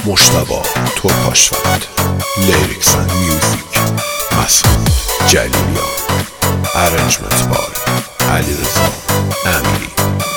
مجتبی ترکاشفت، لیریکس اند میوزیک مسعود جلیلیان، ارنجمنت بای علیرضا امیری.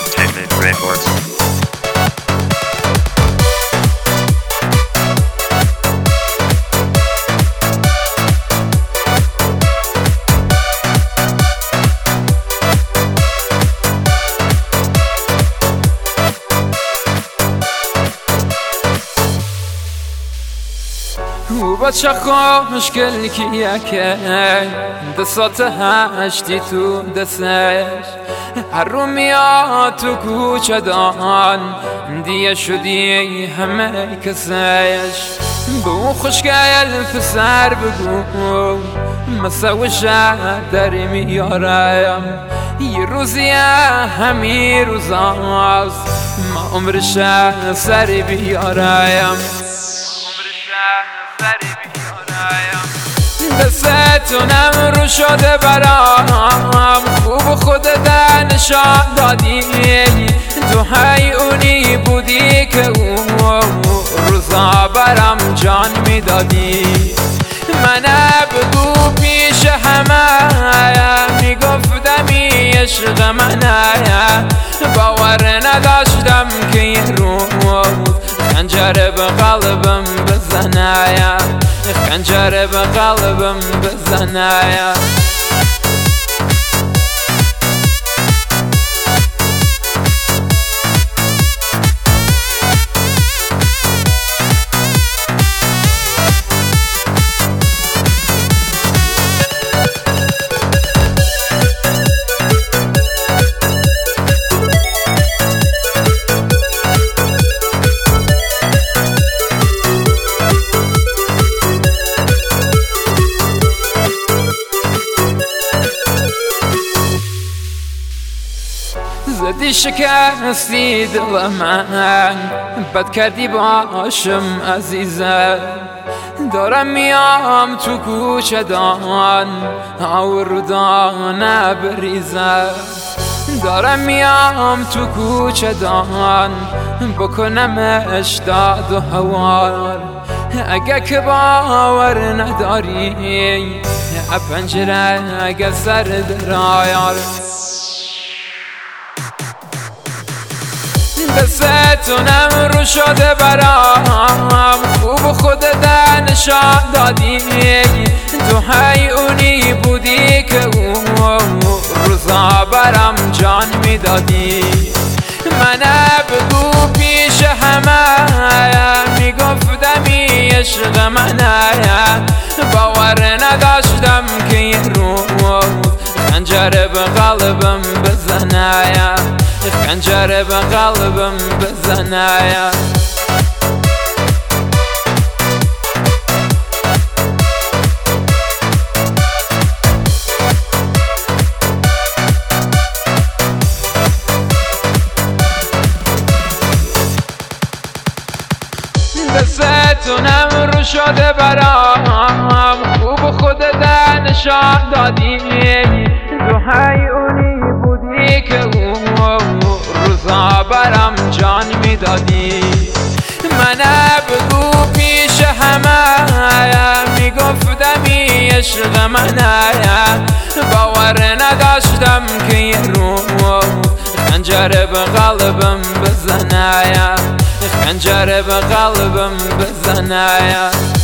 او با چه مشکل کیه که دستات هشتی تو دستش، هر رو میاد تو کوچه دان دیگه شدی همه کسش. به اون خوشگل پسر بگو مسوشه داری میارم، یه روزی همین روزاست ما عمرش سری بیارم. دستتونم رو شده برام، خوب خودت نشان دادی، تو اونی بودی که اون روزا برام جان میدادی. من بگو پیش همه میگفتمی عشق منه، باور نداشتم که یه روز خنجر به قلبم بزنه، خنجر به قلبم بزنه. زدی شکستی دل من، بد کردی باشم عزیزم، دارم میام تو کوچه دان آور دانه بریزم، دارم میام تو کوچه دان بکنمش داد و هوار. اگه که باور نداری پنجره اگه سر درایار، دستتونم رو شده برام، خوب خودت نشان دادی، تو اونی بودی که اون روزا برام جان میدادی. من بگو پیش همه میگفتمی عشق منه، باور نداشتم که یه روز خنجر به قلبم بزنه، خنجر به قلبم بزنه. دستتونم رو شده برام، خوب خودت نشان دادی، تو اونی بودی که اون روزا برام جان میدادی. من بگو پیش همه میگفتمی عشق منه، باور نداشتم که یه روز خنجر به قلبم بزنه، خنجر به قلبم بزنه.